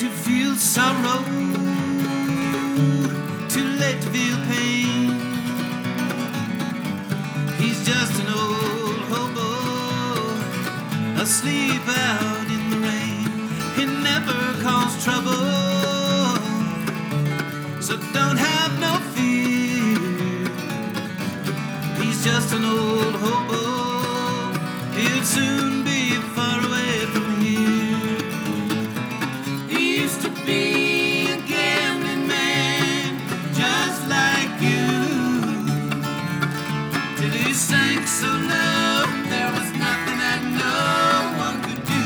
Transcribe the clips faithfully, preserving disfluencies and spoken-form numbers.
to feel sorrow, too late to feel pain. He's just an old hobo, asleep out in the rain. He never caused trouble, so don't have no fear. He's just an old hobo, he'll soon be far away from here. He used to be a gambling man, just like you, till he sank so low, there was nothing that no one could do.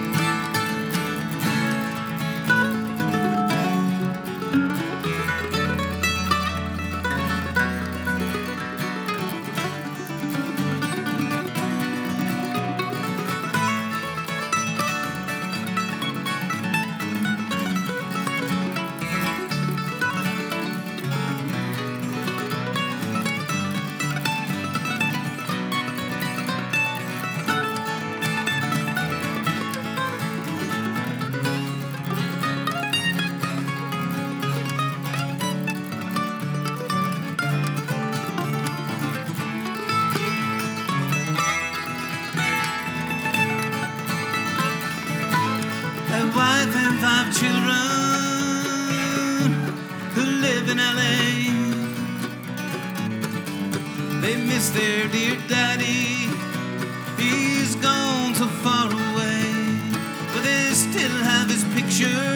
Wife and five children who live in L A. They miss their dear daddy, he's gone so far away, but they still have his picture,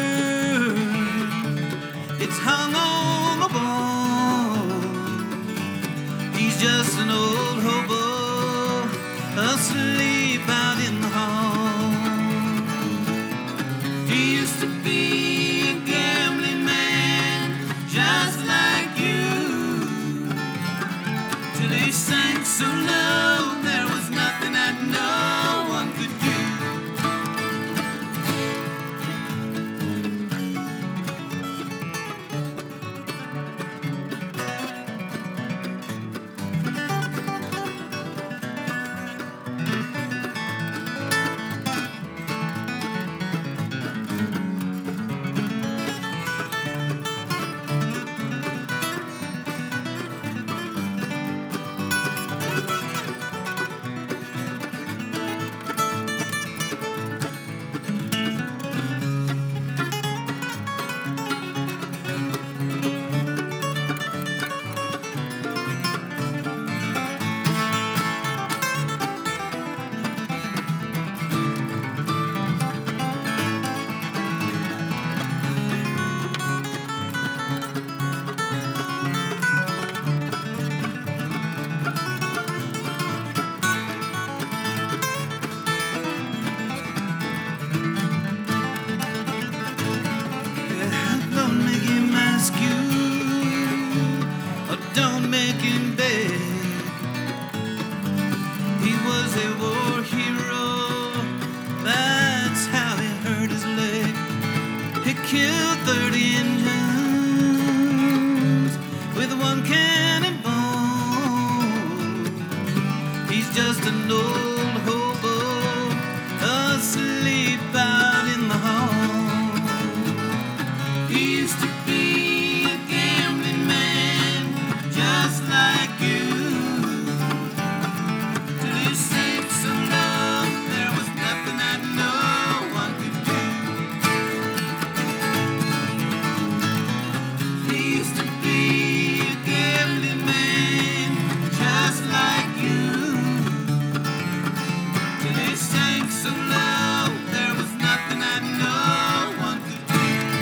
it's hung on the wall. He's just an old hobo, asleep out in the hall. He used to be a gambling man, just like you, till he sank so low, there was nothing that no one could do. Don't make him beg. He was a war hero, that's how he hurt his leg. He killed thirty Indians with one cannonball. He's just an old hobo, asleep out in the hall. He used to be a gambling man, just like you, till he sank so low, there was nothing that no one could do. He used to be a gambling man, just like you, till he sank so low, there was nothing that no one could do.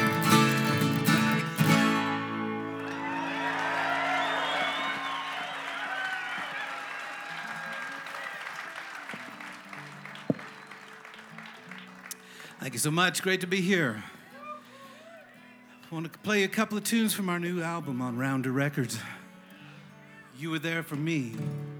Thank you so much. Great to be here. I want to play a couple of tunes from our new album on Rounder Records. You Were There For Me.